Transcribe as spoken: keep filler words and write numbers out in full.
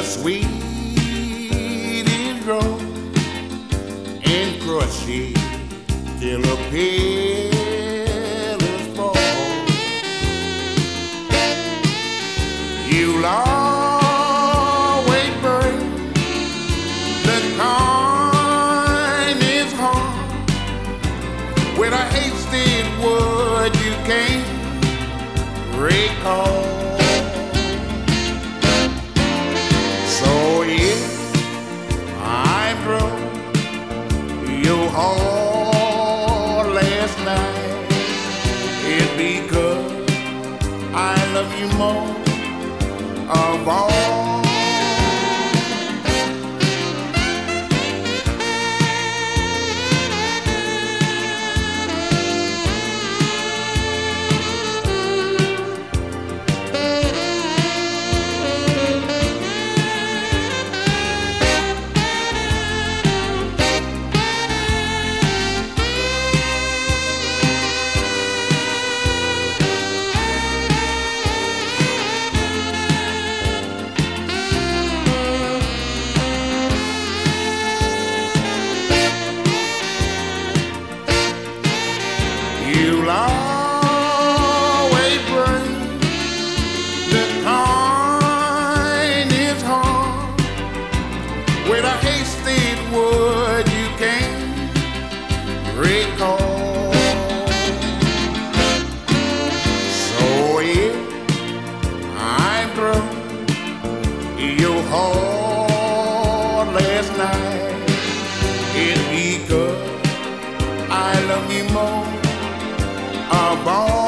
sweetest rose and crush it till a petals fall. You'll always bring the kindest heart with a hasted word you can't recall. So if I broke your heart last night, it's because I love you more of all. You'll always bring the kindest heart with a hasted word you can't recall. So if I broke your heart last night, it's because I love you more of all.